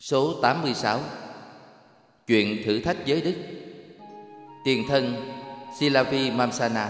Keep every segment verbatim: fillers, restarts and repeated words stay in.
Số tám mươi sáu. Chuyện thử thách giới đức. Tiền thân Silavi Mamsana.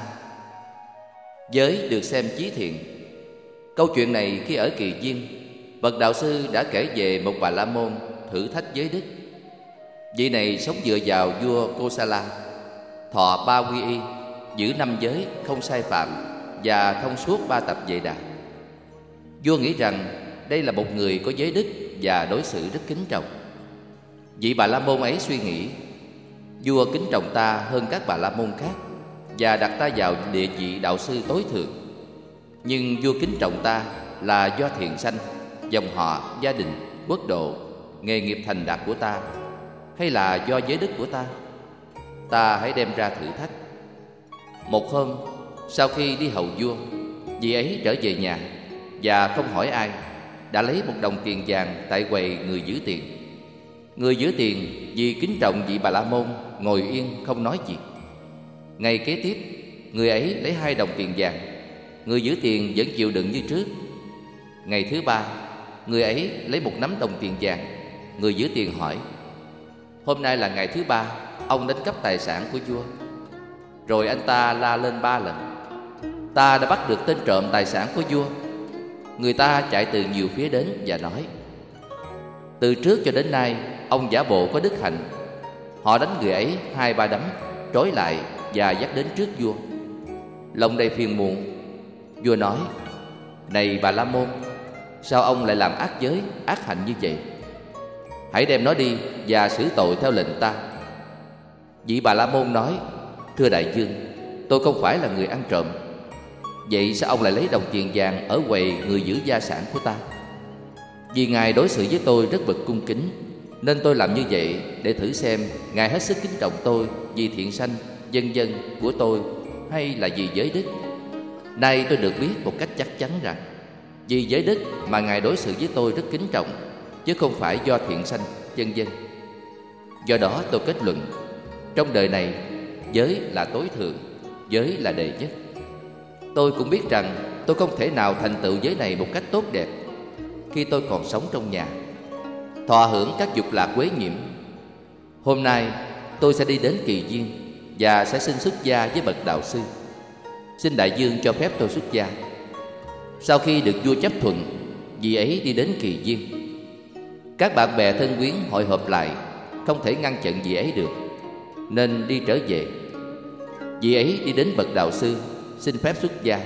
Giới được xem chí thiện. Câu chuyện này khi ở Kỳ Viên, bậc đạo sư đã kể về một Bà La Môn thử thách giới đức. Vị này sống dựa vào vua Kosala, thọ ba quy y, giữ năm giới không sai phạm và thông suốt ba tập Vệ Đà. Vua nghĩ rằng đây là một người có giới đức và đối xử rất kính trọng. Vị Bà La Môn ấy suy nghĩ, vua kính trọng ta hơn các Bà La Môn khác và đặt ta vào địa vị đạo sư tối thượng. Nhưng vua kính trọng ta là do thiện sanh, dòng họ, gia đình, quốc độ, nghề nghiệp thành đạt của ta, hay là do giới đức của ta? Ta hãy đem ra thử thách. Một hôm, sau khi đi hầu vua, vị ấy trở về nhà và không hỏi ai, đã lấy một đồng tiền vàng tại quầy người giữ tiền. Người giữ tiền vì kính trọng vị Bà La Môn ngồi yên không nói gì. Ngày kế tiếp, người ấy lấy hai đồng tiền vàng. Người giữ tiền vẫn chịu đựng như trước. Ngày thứ ba, người ấy lấy một nắm đồng tiền vàng. Người giữ tiền hỏi, hôm nay là ngày thứ ba ông đánh cắp tài sản của vua. Rồi anh ta la lên ba lần, ta đã bắt được tên trộm tài sản của vua. Người ta chạy từ nhiều phía đến và nói, từ trước cho đến nay ông giả bộ có đức hạnh. Họ đánh người ấy hai ba đấm, trói lại và dắt đến trước vua. Lòng đầy phiền muộn, vua nói, này Bà La Môn, sao ông lại làm ác giới, ác hạnh như vậy? Hãy đem nó đi và xử tội theo lệnh ta. Vị Bà La Môn nói, thưa đại vương, tôi không phải là người ăn trộm. Vậy sao ông lại lấy đồng tiền vàng ở quầy người giữ gia sản của ta? Vì ngài đối xử với tôi rất bậc cung kính, nên tôi làm như vậy để thử xem ngài hết sức kính trọng tôi vì thiện sanh, vân vân của tôi, hay là vì giới đức. Nay tôi được biết một cách chắc chắn rằng vì giới đức mà ngài đối xử với tôi rất kính trọng, chứ không phải do thiện sanh, vân vân. Do đó tôi kết luận, trong đời này giới là tối thượng, giới là đệ nhất. Tôi cũng biết rằng tôi không thể nào thành tựu giới này một cách tốt đẹp khi tôi còn sống trong nhà, thọ hưởng các dục lạc quế nhiễm. Hôm nay tôi sẽ đi đến Kỳ Viên và sẽ xin xuất gia với bậc đạo sư. Xin đại vương cho phép tôi xuất gia. Sau khi được vua chấp thuận, vị ấy đi đến Kỳ Viên. Các bạn bè thân quyến hội họp lại, không thể ngăn chặn vị ấy được, nên đi trở về. Vị ấy đi đến bậc đạo sư, xin phép xuất gia.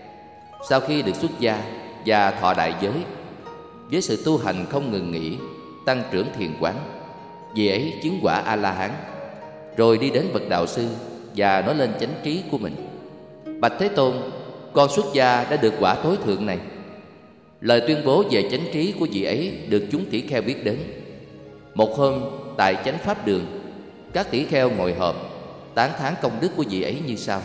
Sau khi được xuất gia và thọ đại giới, với sự tu hành không ngừng nghỉ, tăng trưởng thiền quán, vị ấy chứng quả A-la-hán. Rồi đi đến bậc đạo sư và nói lên chánh trí của mình, bạch Thế Tôn, con xuất gia đã được quả tối thượng này. Lời tuyên bố về chánh trí của vị ấy được chúng tỷ kheo biết đến. Một hôm tại chánh pháp đường, các tỷ kheo ngồi họp tán thán công đức của vị ấy như sau: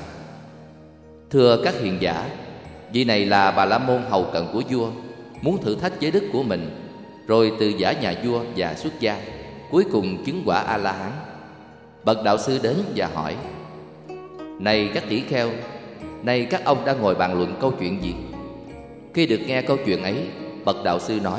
thưa các hiền giả, vị này là Bà La Môn hầu cận của vua, muốn thử thách giới đức của mình, rồi từ giả nhà vua và xuất gia, cuối cùng chứng quả A-la-hán. Bậc đạo sư đến và hỏi, này các tỷ kheo, nay các ông đang ngồi bàn luận câu chuyện gì? Khi được nghe câu chuyện ấy, bậc đạo sư nói,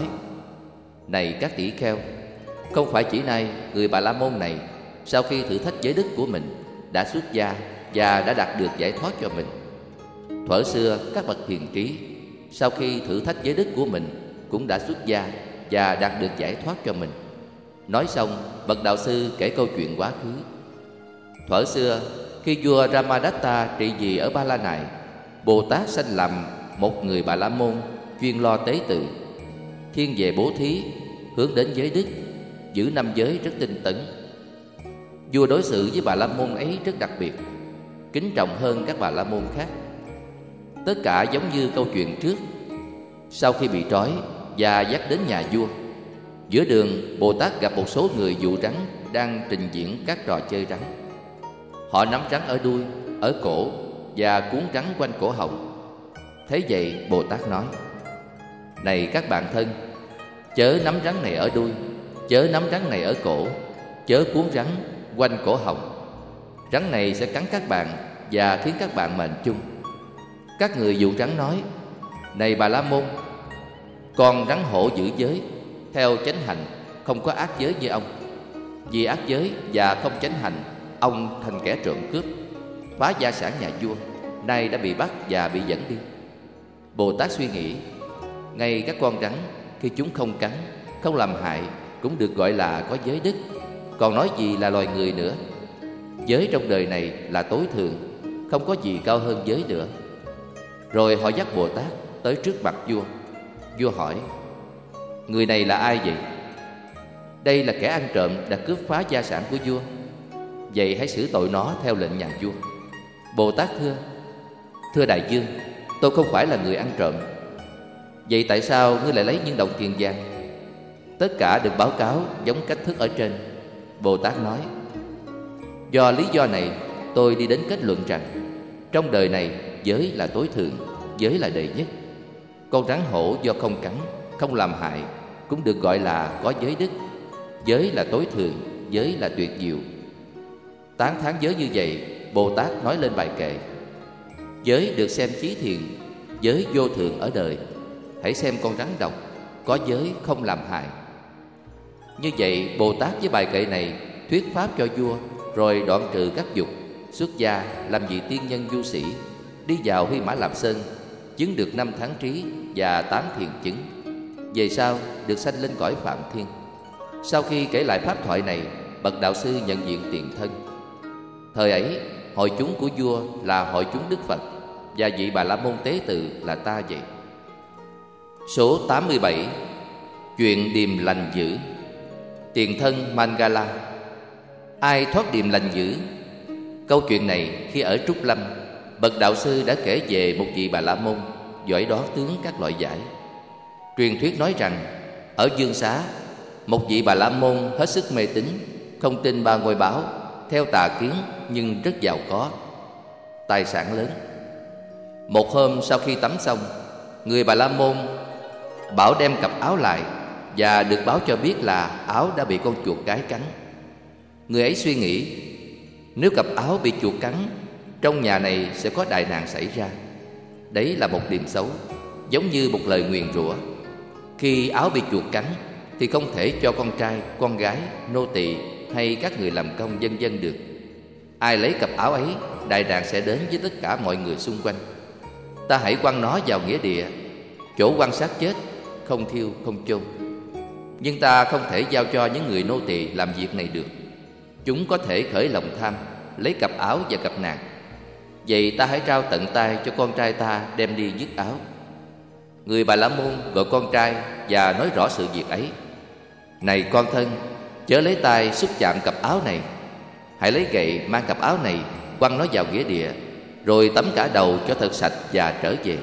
này các tỷ kheo, không phải chỉ nay người Bà La Môn này sau khi thử thách giới đức của mình đã xuất gia và đã đạt được giải thoát cho mình. Thuở xưa các bậc hiền trí sau khi thử thách giới đức của mình cũng đã xuất gia và đạt được giải thoát cho mình. Nói xong, bậc đạo sư kể câu chuyện quá khứ. Thuở xưa, khi vua Ramadatta trị vì ở Ba La Nại, Bồ Tát sanh làm một người Bà La Môn chuyên lo tế tự, thiên về bố thí, hướng đến giới đức, giữ năm giới rất tinh tấn. Vua đối xử với Bà La Môn ấy rất đặc biệt, kính trọng hơn các Bà La Môn khác. Tất cả giống như câu chuyện trước. Sau khi bị trói và dắt đến nhà vua, giữa đường Bồ Tát gặp một số người dụ rắn đang trình diễn các trò chơi rắn. Họ nắm rắn ở đuôi, ở cổ và cuốn rắn quanh cổ họng. Thế vậy Bồ Tát nói, này các bạn thân, chớ nắm rắn này ở đuôi, chớ nắm rắn này ở cổ, chớ cuốn rắn quanh cổ họng. Rắn này sẽ cắn các bạn và khiến các bạn mệnh chung. Các người dụ rắn nói, này Bà La Môn, con rắn hổ giữ giới, theo chánh hạnh, không có ác giới như ông. Vì ác giới và không chánh hành, ông thành kẻ trộm cướp, phá gia sản nhà vua, nay đã bị bắt và bị dẫn đi. Bồ Tát suy nghĩ, ngay các con rắn khi chúng không cắn, không làm hại cũng được gọi là có giới đức, còn nói gì là loài người nữa. Giới trong đời này là tối thượng, không có gì cao hơn giới nữa. Rồi họ dắt Bồ Tát tới trước mặt vua. Vua hỏi, người này là ai vậy? Đây là kẻ ăn trộm đã cướp phá gia sản của vua. Vậy hãy xử tội nó theo lệnh nhà vua. Bồ Tát thưa, thưa đại vương, tôi không phải là người ăn trộm. Vậy tại sao ngươi lại lấy những đồng tiền vàng? Tất cả được báo cáo giống cách thức ở trên. Bồ Tát nói, do lý do này tôi đi đến kết luận rằng trong đời này giới là tối thượng, giới là đệ nhất. Con rắn hổ do không cắn, không làm hại cũng được gọi là có giới đức. Giới là tối thượng, giới là tuyệt diệu. Tán thán giới như vậy, Bồ Tát nói lên bài kệ. Giới được xem chí thiện, giới vô thượng ở đời. Hãy xem con rắn độc, có giới không làm hại. Như vậy Bồ Tát với bài kệ này thuyết pháp cho vua, rồi đoạn trừ các dục, xuất gia làm vị tiên nhân du sĩ, đi vào Huy Mã Lạp Sơn, chứng được năm tháng trí và tám thiền chứng. Về sau được sanh lên cõi Phạm Thiên. Sau khi kể lại pháp thoại này, bậc đạo sư nhận diện tiền thân. Thời ấy hội chúng của vua là hội chúng Đức Phật, và vị Bà La Môn tế tự là ta vậy. Số tám mươi bảy. Chuyện điềm lành dữ. Tiền thân Mangala. Ai thoát điềm lành dữ? Câu chuyện này khi ở Trúc Lâm, bậc đạo sư đã kể về một vị Bà La Môn giỏi đoán tướng các loại giải. Truyền thuyết nói rằng ở Dương Xá, một vị Bà La Môn hết sức mê tín, không tin ba ngôi báo, theo tà kiến nhưng rất giàu có, tài sản lớn. Một hôm sau khi tắm xong, người Bà La Môn bảo đem cặp áo lại, và được báo cho biết là áo đã bị con chuột cái cắn. Người ấy suy nghĩ, nếu cặp áo bị chuột cắn, trong nhà này sẽ có đại nạn xảy ra. Đấy là một điềm xấu, giống như một lời nguyền rủa. Khi áo bị chuột cắn thì không thể cho con trai, con gái, nô tỳ hay các người làm công vân vân được. Ai lấy cặp áo ấy, đại nạn sẽ đến với tất cả mọi người xung quanh. Ta hãy quăng nó vào nghĩa địa, chỗ quan sát chết, không thiêu không chôn. Nhưng ta không thể giao cho những người nô tỳ làm việc này được. Chúng có thể khởi lòng tham, lấy cặp áo và cặp nạn. Vậy ta hãy trao tận tay cho con trai ta đem đi dứt áo. Người Bà La Môn gọi con trai và nói rõ sự việc ấy. Này con thân, chớ lấy tay xúc chạm cặp áo này. Hãy lấy gậy mang cặp áo này, quăng nó vào nghĩa địa, rồi tắm cả đầu cho thật sạch và trở về.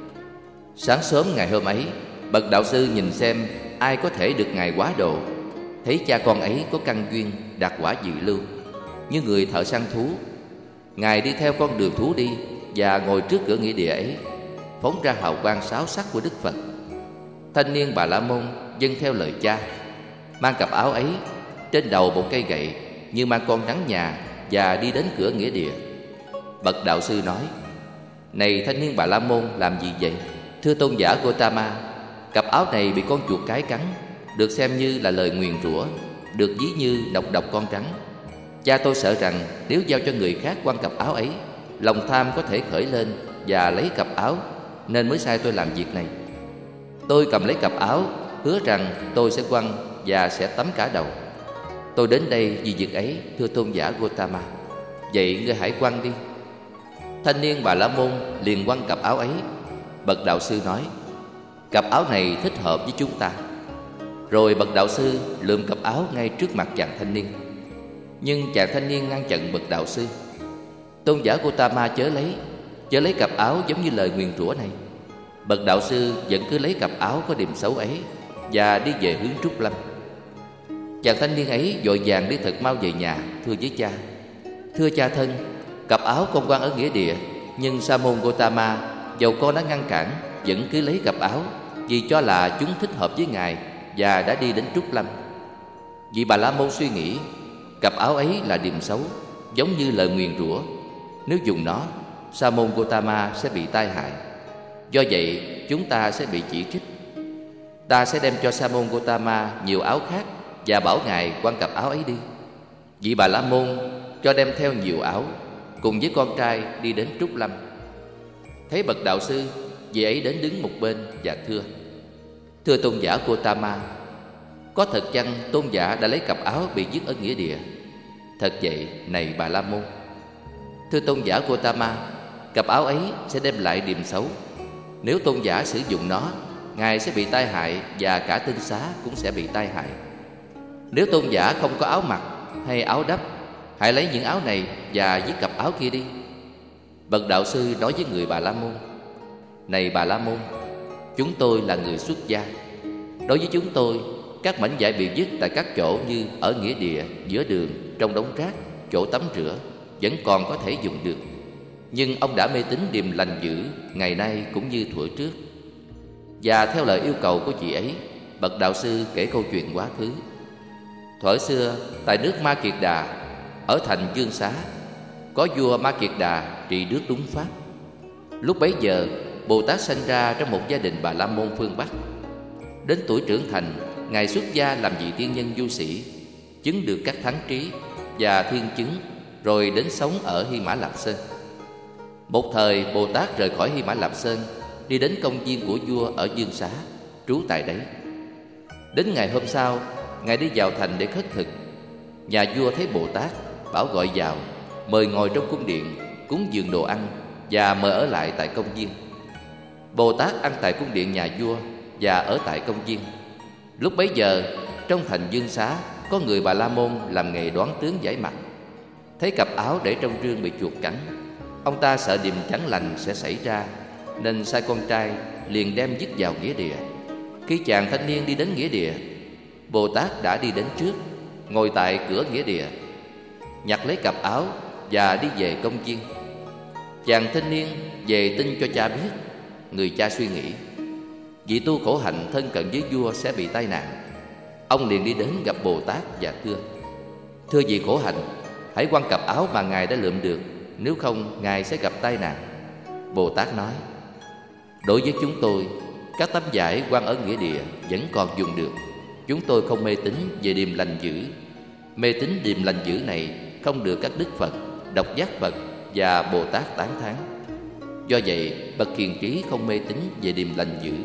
Sáng sớm ngày hôm ấy, bậc đạo sư nhìn xem ai có thể được Ngài hóa độ. Thấy cha con ấy có căn duyên đạt quả dự lưu, như người thợ săn thú. Ngài đi theo con đường thú đi và ngồi trước cửa nghĩa địa ấy, phóng ra hào quang sáu sắc của Đức Phật. Thanh niên Bà La Môn vâng theo lời cha, mang cặp áo ấy, trên đầu một cây gậy như mang con rắn nhà, và đi đến cửa nghĩa địa. Bậc đạo sư nói, này thanh niên Bà La Môn làm gì vậy? Thưa tôn giả Gotama, cặp áo này bị con chuột cái cắn, được xem như là lời nguyền rủa, được ví như độc độc con rắn. Cha tôi sợ rằng nếu giao cho người khác quăng cặp áo ấy, lòng tham có thể khởi lên và lấy cặp áo, nên mới sai tôi làm việc này. Tôi cầm lấy cặp áo, hứa rằng tôi sẽ quăng và sẽ tắm cả đầu. Tôi đến đây vì việc ấy, thưa tôn giả Gotama. Vậy ngươi hãy quăng đi. Thanh niên Bà La Môn liền quăng cặp áo ấy. Bậc đạo sư nói, cặp áo này thích hợp với chúng ta. Rồi bậc đạo sư lượm cặp áo ngay trước mặt chàng thanh niên. Nhưng chàng thanh niên ngăn chặn bậc đạo sư. Tôn giả Gotama chớ lấy, chớ lấy cặp áo giống như lời nguyền rủa này. Bậc đạo sư vẫn cứ lấy cặp áo có điềm xấu ấy và đi về hướng Trúc Lâm. Chàng thanh niên ấy vội vàng đi thật mau về nhà, thưa với cha, thưa cha thân, cặp áo con quăng ở nghĩa địa, nhưng Sa môn Gotama dầu con đã ngăn cản vẫn cứ lấy cặp áo, vì cho là chúng thích hợp với ngài, và đã đi đến Trúc Lâm. Vị Bà La Môn suy nghĩ, cặp áo ấy là điềm xấu, giống như lời nguyền rủa. Nếu dùng nó, Sa môn Gotama sẽ bị tai hại. Do vậy chúng ta sẽ bị chỉ trích. Ta sẽ đem cho Sa môn Gotama nhiều áo khác, và bảo ngài quăng cặp áo ấy đi. Vị Bà La Môn cho đem theo nhiều áo, cùng với con trai đi đến Trúc Lâm. Thấy bậc đạo sư, vị ấy đến đứng một bên và thưa: Thưa tôn giả Gotama, có thật chăng tôn giả đã lấy cặp áo bị dứt ở nghĩa địa? Thật vậy, này Bà La Môn. Thưa tôn giả Gotama, cặp áo ấy sẽ đem lại điềm xấu. Nếu tôn giả sử dụng nó, ngài sẽ bị tai hại, và cả tinh xá cũng sẽ bị tai hại. Nếu tôn giả không có áo mặc hay áo đắp, hãy lấy những áo này và dứt cặp áo kia đi. Bậc đạo sư nói với người Bà La Môn: Này Bà La Môn, chúng tôi là người xuất gia. Đối với chúng tôi, các mảnh vải bị dứt tại các chỗ như ở nghĩa địa, giữa đường, trong đống rác, chỗ tắm rửa vẫn còn có thể dùng được. Nhưng ông đã mê tín điềm lành dữ, ngày nay cũng như thuở trước. Và theo lời yêu cầu của chị ấy, bậc đạo sư kể câu chuyện quá khứ. Thuở xưa, tại nước Ma Kiệt Đà, ở thành Dương Xá, có vua Ma Kiệt Đà trị nước đúng pháp. Lúc bấy giờ, Bồ Tát sanh ra trong một gia đình Bà La Môn phương Bắc. Đến tuổi trưởng thành, ngài xuất gia làm vị tiên nhân du sĩ, chứng được các thắng trí và thiên chứng, rồi đến sống ở Hy Mã Lạp Sơn. Một thời, Bồ Tát rời khỏi Hy Mã Lạp Sơn, đi đến công viên của vua ở Dương Xá, trú tại đấy. Đến ngày hôm sau, ngài đi vào thành để khất thực. Nhà vua thấy Bồ Tát, bảo gọi vào, mời ngồi trong cung điện, cúng dường đồ ăn và mời ở lại tại công viên. Bồ Tát ăn tại cung điện nhà vua và ở tại công viên. Lúc bấy giờ, trong thành Dương Xá có người Bà La Môn làm nghề đoán tướng giải mặt. Thấy cặp áo để trong rương bị chuột cắn, ông ta sợ điềm chẳng lành sẽ xảy ra, nên sai con trai liền đem dứt vào nghĩa địa. Khi chàng thanh niên đi đến nghĩa địa, Bồ Tát đã đi đến trước, ngồi tại cửa nghĩa địa, nhặt lấy cặp áo và đi về công viên. Chàng thanh niên về tin cho cha biết. Người cha suy nghĩ, vị tu khổ hạnh thân cận với vua sẽ bị tai nạn. Ông liền đi đến gặp Bồ Tát và thưa: Thưa vị khổ hạnh, hãy quăng cặp áo mà ngài đã lượm được, nếu không ngài sẽ gặp tai nạn. Bồ Tát nói: Đối với chúng tôi, các tấm vải quăng ở nghĩa địa vẫn còn dùng được. Chúng tôi không mê tín về điềm lành dữ. Mê tín điềm lành dữ này không được các đức Phật, độc giác Phật và Bồ Tát tán thán. Do vậy, bậc hiền trí không mê tín về điềm lành dữ.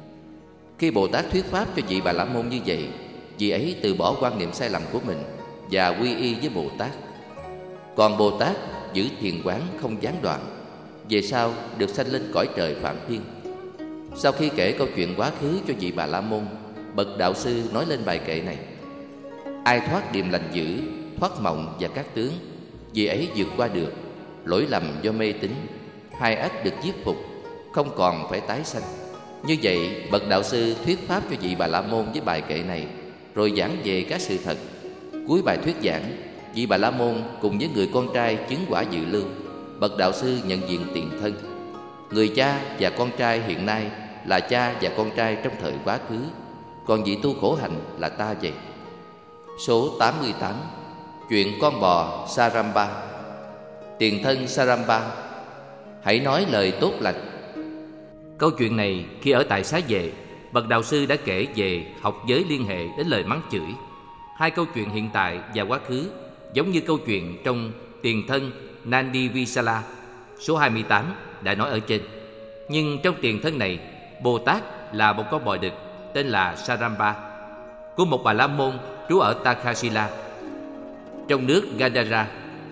Khi Bồ Tát thuyết pháp cho vị Bà La Môn như vậy, vị ấy từ bỏ quan niệm sai lầm của mình và quy y với Bồ Tát. Còn Bồ Tát giữ thiền quán không gián đoạn, về sau được sanh lên cõi trời Phạm Thiên. Sau khi kể câu chuyện quá khứ cho vị Bà La Môn, bậc đạo sư nói lên bài kệ này: Ai thoát điềm lành dữ, thoát mộng và các tướng, vị ấy vượt qua được lỗi lầm do mê tín, hai ách được giết phục, không còn phải tái sanh. Như vậy, bậc đạo sư thuyết pháp cho vị Bà La Môn với bài kệ này, rồi giảng về các sự thật. Cuối bài thuyết giảng, vị Bà La Môn cùng với người con trai chứng quả dự lưu. Bậc đạo sư nhận diện tiền thân. Người cha và con trai hiện nay là cha và con trai trong thời quá khứ, còn vị tu khổ hạnh là ta vậy. Số tám mươi tám. Chuyện con bò Saramba. Tiền thân Saramba, hãy nói lời tốt lành. Câu chuyện này khi ở tại Xá Vệ, bậc đạo sư đã kể về học giới liên hệ đến lời mắng chửi. Hai câu chuyện hiện tại và quá khứ giống như câu chuyện trong Tiền thân Nandi Visala số hai mươi tám đã nói ở trên. Nhưng trong tiền thân này, Bồ Tát là một con bò đực tên là Saramba của một Bà La Môn trú ở Takhasila trong nước Gandhara.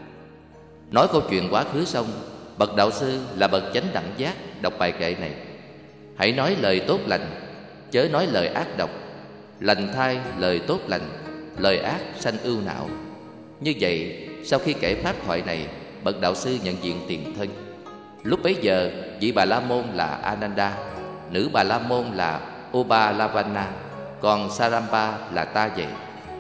Nói câu chuyện quá khứ xong, bậc đạo sư là bậc chánh đẳng giác đọc bài kệ này: Hãy nói lời tốt lành, chớ nói lời ác độc. Lành thay lời tốt lành, lời ác sanh ưu não. Như vậy, sau khi kể pháp thoại này, bậc đạo sư nhận diện tiền thân. Lúc bấy giờ, vị Bà La Môn là Ananda, nữ Bà La Môn là Ubalavana, còn Saramba là ta vậy.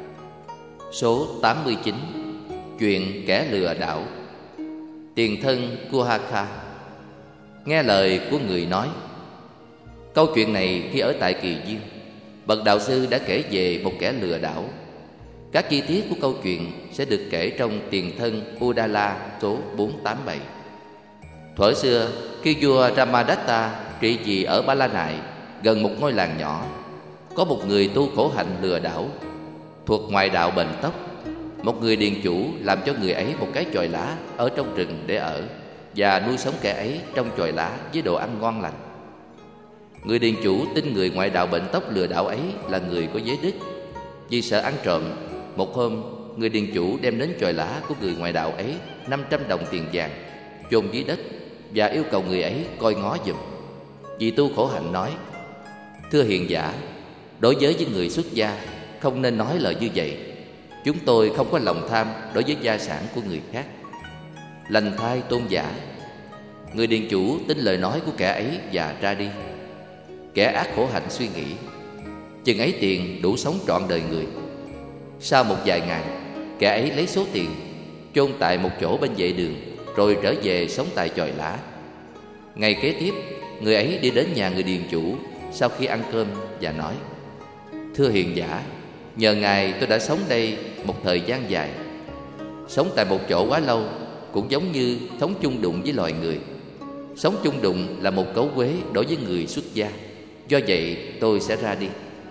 Số tám mươi chín. Chuyện kẻ lừa đảo. Tiền thân Kuhaka. Nghe lời của người nói. Câu chuyện này khi ở tại Kỳ Duyên, bậc đạo sư đã kể về một kẻ lừa đảo. Các chi tiết của câu chuyện sẽ được kể trong Tiền thân Udala số bốn trăm tám mươi bảy. Thuở xưa, khi vua Ramadatta trị vì ở Ba La Nại, gần một ngôi làng nhỏ, có một người tu khổ hạnh lừa đảo. Thuộc ngoại đạo bệnh tóc, một người điền chủ làm cho người ấy một cái chòi lá ở trong rừng để ở, và nuôi sống kẻ ấy trong chòi lá với đồ ăn ngon lành. Người điền chủ tin người ngoại đạo bệnh tóc lừa đảo ấy là người có giới đức. Vì sợ ăn trộm, một hôm người điền chủ đem đến chòi lá của người ngoại đạo ấy năm trăm đồng tiền vàng chôn dưới đất, và yêu cầu người ấy coi ngó giùm. Vị tu khổ hạnh nói: Thưa hiền giả, đối với những người xuất gia không nên nói lời như vậy. Chúng tôi không có lòng tham đối với gia sản của người khác. Lành thay tôn giả. Người điền chủ tin lời nói của kẻ ấy và ra đi. Kẻ ác khổ hạnh suy nghĩ: chừng ấy tiền đủ sống trọn đời người. Sau một vài ngày, kẻ ấy lấy số tiền chôn tại một chỗ bên vệ đường, rồi trở về sống tại chòi lá. Ngày kế tiếp, người ấy đi đến nhà người điền chủ sau khi ăn cơm và nói: Thưa hiền giả, nhờ ngài tôi đã sống đây một thời gian dài. Sống tại một chỗ quá lâu cũng giống như sống chung đụng với loài người. Sống chung đụng là một cấu quế đối với người xuất gia. Do vậy tôi sẽ ra đi.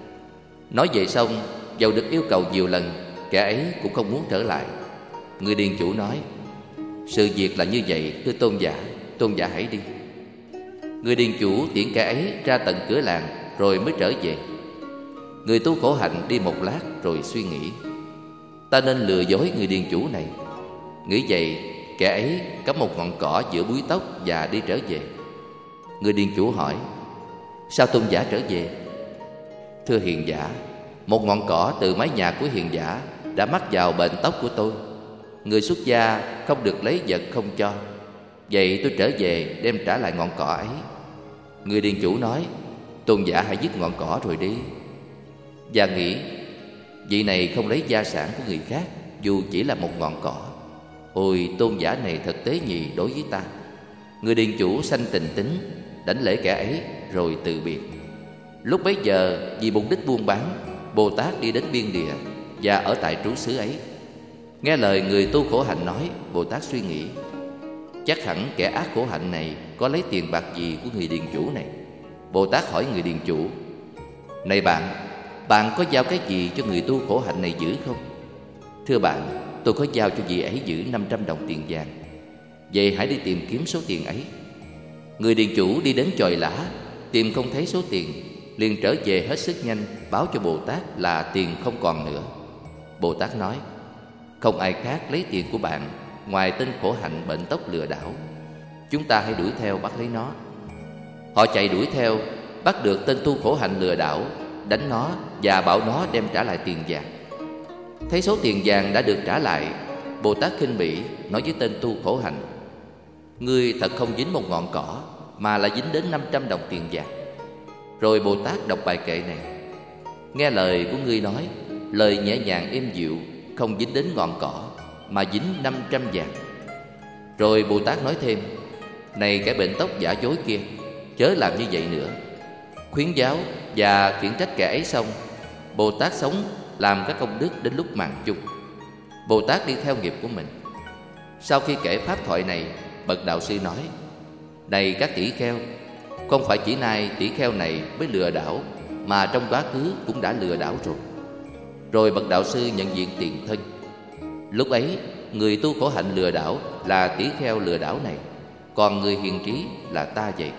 Nói vậy xong, dầu được yêu cầu nhiều lần, kẻ ấy cũng không muốn trở lại. Người điền chủ nói: Sự việc là như vậy, thưa tôn giả, tôn giả hãy đi. Người điền chủ tiễn kẻ ấy ra tận cửa làng, rồi mới trở về. Người tu khổ hạnh đi một lát rồi suy nghĩ: Ta nên lừa dối người điền chủ này. Nghĩ vậy, kẻ ấy cắm một ngọn cỏ giữa búi tóc và đi trở về. Người điền chủ hỏi: Sao tôn giả trở về? Thưa hiền giả, một ngọn cỏ từ mái nhà của hiền giả đã mắc vào bệnh tóc của tôi. Người xuất gia không được lấy vật không cho. Vậy tôi trở về đem trả lại ngọn cỏ ấy. Người điền chủ nói: Tôn giả hãy dứt ngọn cỏ rồi đi. Và nghĩ: Vị này không lấy gia sản của người khác, dù chỉ là một ngọn cỏ. Ôi, tôn giả này thật tế nhị đối với ta. Người điền chủ sanh tình tính, đảnh lễ kẻ ấy rồi từ biệt. Lúc bấy giờ, vì mục đích buôn bán, Bồ Tát đi đến biên địa và ở tại trú xứ ấy. Nghe lời người tu khổ hạnh nói, Bồ Tát suy nghĩ: Chắc hẳn kẻ ác khổ hạnh này có lấy tiền bạc gì của người điền chủ này. Bồ Tát hỏi người điền chủ: Này bạn, bạn có giao cái gì cho người tu khổ hạnh này giữ không? Thưa bạn, tôi có giao cho vị ấy giữ năm trăm đồng tiền vàng. Vậy hãy đi tìm kiếm số tiền ấy. Người điền chủ đi đến chòi lá, tìm không thấy số tiền, liền trở về hết sức nhanh, báo cho Bồ Tát là tiền không còn nữa. Bồ Tát nói: Không ai khác lấy tiền của bạn ngoài tên khổ hạnh bệnh tóc lừa đảo. Chúng ta hãy đuổi theo bắt lấy nó. Họ chạy đuổi theo, bắt được tên tu khổ hạnh lừa đảo, đánh nó và bảo nó đem trả lại tiền vàng. Thấy số tiền vàng đã được trả lại, Bồ Tát khinh bỉ nói với tên tu khổ hạnh: Ngươi thật không dính một ngọn cỏ, mà lại dính đến năm trăm đồng tiền vàng. Rồi Bồ Tát đọc bài kệ này: Nghe lời của ngươi nói, lời nhẹ nhàng êm dịu, không dính đến ngọn cỏ, mà dính năm trăm vàng. Rồi Bồ Tát nói thêm: Này kẻ bệnh tóc giả dối kia, chớ làm như vậy nữa. Khuyến giáo và khiển trách kẻ ấy xong, Bồ Tát sống làm các công đức đến lúc màn chung. Bồ Tát đi theo nghiệp của mình. Sau khi kể pháp thoại này, bậc đạo sư nói: Này các tỷ kheo, không phải chỉ nay tỷ kheo này mới lừa đảo, mà trong quá khứ cũng đã lừa đảo rồi. Rồi bậc đạo sư nhận diện tiền thân. Lúc ấy, người tu khổ hạnh lừa đảo là tỷ kheo lừa đảo này, còn người hiền trí là ta vậy.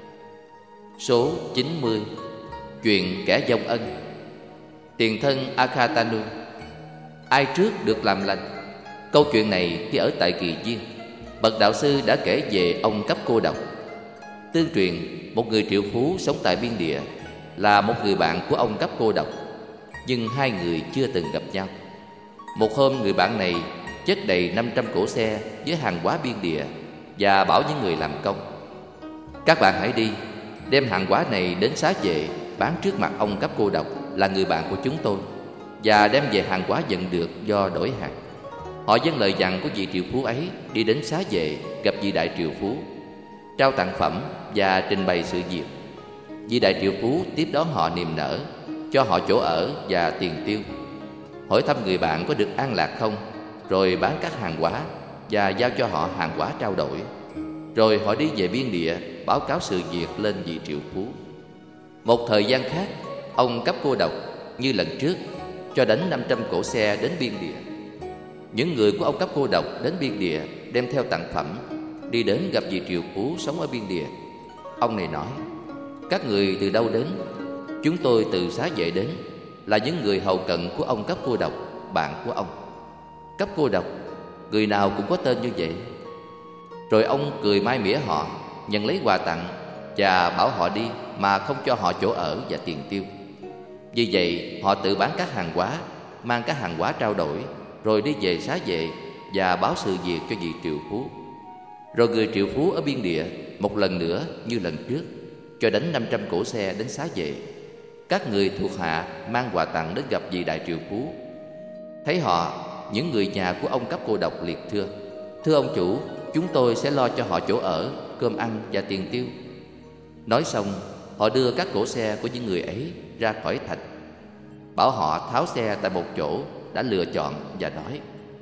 Số chín mươi. Chuyện kẻ vong ân. Tiền thân Akhatanu. Ai trước được làm lành? Câu chuyện này khi ở tại Kỳ Viên, bậc đạo sư đã kể về ông Cấp Cô Độc. Tương truyền, một người triệu phú sống tại biên địa là một người bạn của ông Cấp Cô Độc, nhưng hai người chưa từng gặp nhau. Một hôm, người bạn này chất đầy năm trăm cỗ xe với hàng hóa biên địa và bảo những người làm công: Các bạn hãy đi, đem hàng hóa này đến xá vệ bán trước mặt ông Cấp Cô Độc là người bạn của chúng tôi, và đem về hàng hóa nhận được do đổi hàng. Họ dâng lời dặn của vị triệu phú ấy, đi đến xá vệ gặp vị đại triệu phú, trao tặng phẩm và trình bày sự việc. Vị đại triệu phú tiếp đón họ niềm nở, cho họ chỗ ở và tiền tiêu, hỏi thăm người bạn có được an lạc không, rồi bán các hàng hóa và giao cho họ hàng hóa trao đổi. Rồi họ đi về biên địa báo cáo sự việc lên vị triệu phú. Một thời gian khác, ông Cấp Cô Độc như lần trước cho đánh năm trăm cỗ xe đến biên địa. Những người của ông Cấp Cô Độc đến biên địa đem theo tặng phẩm, đi đến gặp vị triệu phú sống ở biên địa. Ông này nói: các người từ đâu đến? Chúng tôi từ Xá Vệ đến, là những người hầu cận của ông Cấp Cô Độc, bạn của ông. Cấp Cô Độc, người nào cũng có tên như vậy. Rồi ông cười mai mỉa họ, nhận lấy quà tặng và bảo họ đi mà không cho họ chỗ ở và tiền tiêu. Vì vậy họ tự bán các hàng hóa, mang các hàng hóa trao đổi, rồi đi về Xá Vệ và báo sự việc cho vị triệu phú. Rồi người triệu phú ở biên địa một lần nữa như lần trước, cho đánh năm trăm cỗ xe đến Xá Vệ. Các người thuộc hạ mang quà tặng đến gặp vị đại triệu phú. Thấy họ, những người nhà của ông Cấp Cô Độc liệt thưa: thưa ông chủ, chúng tôi sẽ lo cho họ chỗ ở, cơm ăn và tiền tiêu. Nói xong, họ đưa các cỗ xe của những người ấy ra khỏi thành, bảo họ tháo xe tại một chỗ đã lựa chọn và nói: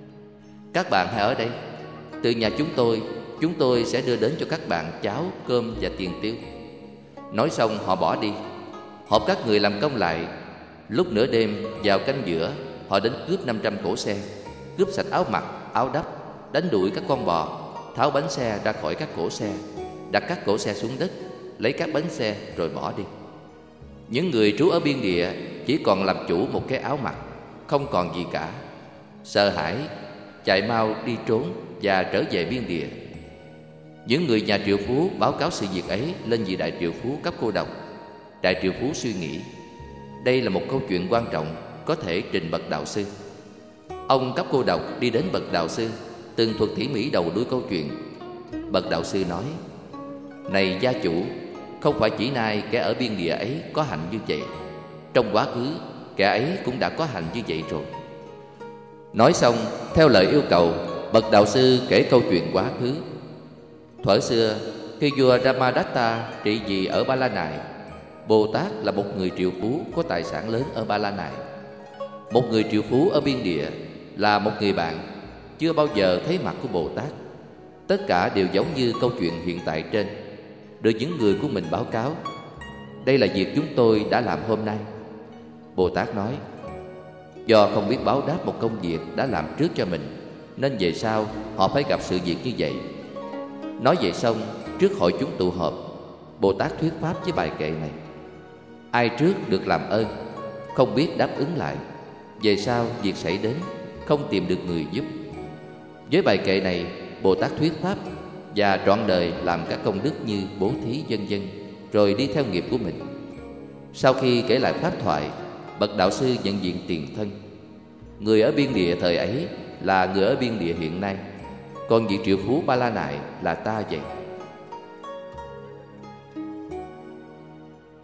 các bạn hãy ở đây, từ nhà chúng tôi, chúng tôi sẽ đưa đến cho các bạn cháo, cơm và tiền tiêu. Nói xong họ bỏ đi. Họp các người làm công lại. Lúc nửa đêm vào canh giữa, họ đến cướp năm trăm cỗ xe, cướp sạch áo mặc, áo đắp, đánh đuổi các con bò, tháo bánh xe ra khỏi các cỗ xe, đặt các cỗ xe xuống đất, lấy các bánh xe rồi bỏ đi. Những người trú ở biên địa chỉ còn làm chủ một cái áo mặc, không còn gì cả. Sợ hãi, chạy mau đi trốn và trở về biên địa. Những người nhà triệu phú báo cáo sự việc ấy lên vị đại triệu phú Cấp Cô Độc. Đại triệu phú suy nghĩ, đây là một câu chuyện quan trọng, có thể trình bậc đạo sư. Ông Cấp Cô Độc đi đến bậc đạo sư, tường thuật tỉ mỉ đầu đuôi câu chuyện. Bậc đạo sư nói: này gia chủ, không phải chỉ nay kẻ ở biên địa ấy có hạnh như vậy. Trong quá khứ, kẻ ấy cũng đã có hạnh như vậy rồi. Nói xong, theo lời yêu cầu, bậc đạo sư kể câu chuyện quá khứ. Thuở xưa, khi vua Ramadatta trị vì ở Ba La Nại, Bồ Tát là một người triệu phú có tài sản lớn ở Ba La Nại. Một người triệu phú ở biên địa là một người bạn chưa bao giờ thấy mặt của Bồ Tát. Tất cả đều giống như câu chuyện hiện tại trên, được những người của mình báo cáo: đây là việc chúng tôi đã làm hôm nay. Bồ Tát nói: do không biết báo đáp một công việc đã làm trước cho mình, nên về sau họ phải gặp sự việc như vậy. Nói vậy xong, trước hội chúng tụ họp, Bồ Tát thuyết pháp với bài kệ này: ai trước được làm ơn, không biết đáp ứng lại, về sau việc xảy đến, không tìm được người giúp. Với bài kệ này, Bồ Tát thuyết pháp và trọn đời làm các công đức như bố thí vân vân, rồi đi theo nghiệp của mình. Sau khi kể lại pháp thoại, bậc đạo sư nhận diện tiền thân. Người ở biên địa thời ấy là người ở biên địa hiện nay, còn vị triệu phú Ba La Nại là ta vậy.